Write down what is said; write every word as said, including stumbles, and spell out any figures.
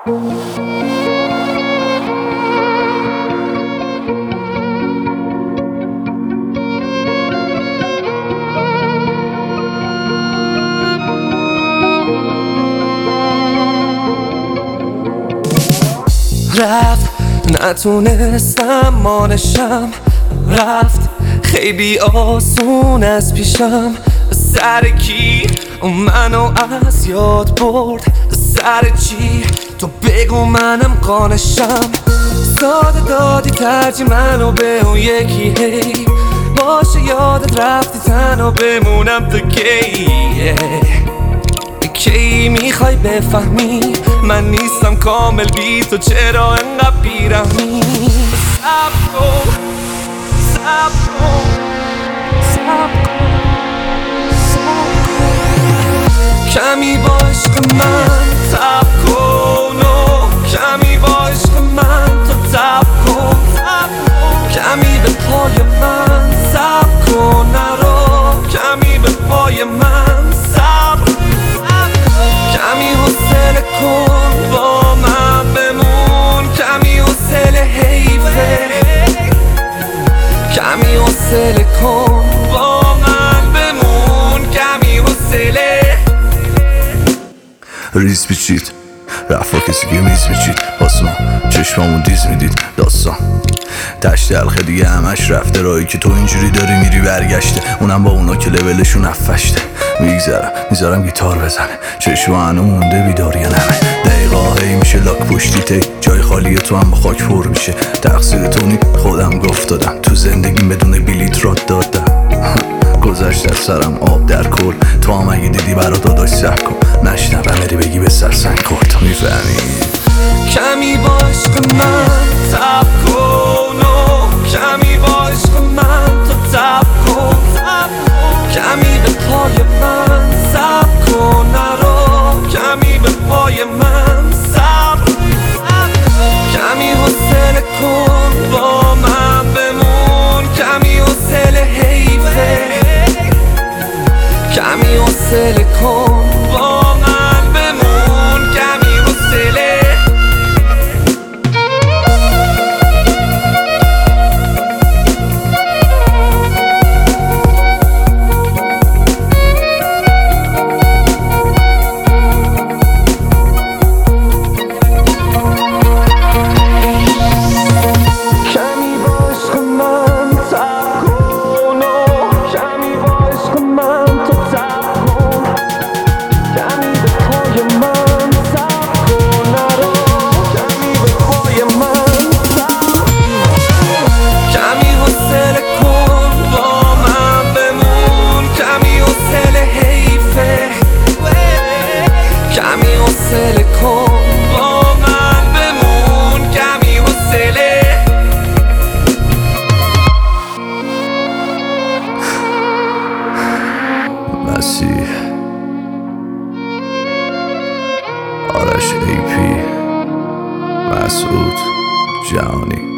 رفت نتونستم مانشم، رفت خیلی آسون از پیشم. سر کی منو از یاد برد؟ سر چی تو بگو منم قانشم. ساده دادی ترجیح منو به اون یکی، هی باشه یادت رفتی تنها بمونم تا کی؟ کی میخوای بفهمی من نیستم کامل بی تو، چرا انقدر بیرحمی؟ صبر کن صبر کن صبر کن کمی با عشق من تب کن و کمی با عشق من تو تب کن. کمی به پای من صبر کن، نرو کمی به پای من صبر. کمی حوصله کن با من بمون، کمی حوصله حیفه. کمی حوصله کن با من بمون، کمی حوصله. ریز پیچید رفت با کسی که میز میچید، آسمان چشمامون دیز میدید داستان تشت دلخه دیگه همش رفته. رایی که تو اینجوری داری میری برگشته، اونم با اونا که لولشون افشته. میگذرم میذارم گیتار بزنه، چشم هنو مونده بیداری نمه. دقیقا هی میشه لاک پشتی تی، جای خالی تو هم با خاک پر میشه. تقصیر تو نی خودم گفت دادم، تو زندگیم بدون بلیت راد دادم. گذشت از سرم آب در کل، تو هم اگه دیدی برا داداش سب کن. نشنوم بری بگی به سرسنگ کرد، میفهمی؟ کمی با عشق من تب کن و کمی با عشق من تو تب کن. کمی به پای من صبر کن، نرو کمی به پای من صبر. کمی حوصله کن با من بمون، کمی حوصله حیفه. کمی حوصله کن با من بمون، کمی حوصله. کمی حوصله کن با من بمون، کمی حوصله. مسیح آرش ای پی مسعود جهانی.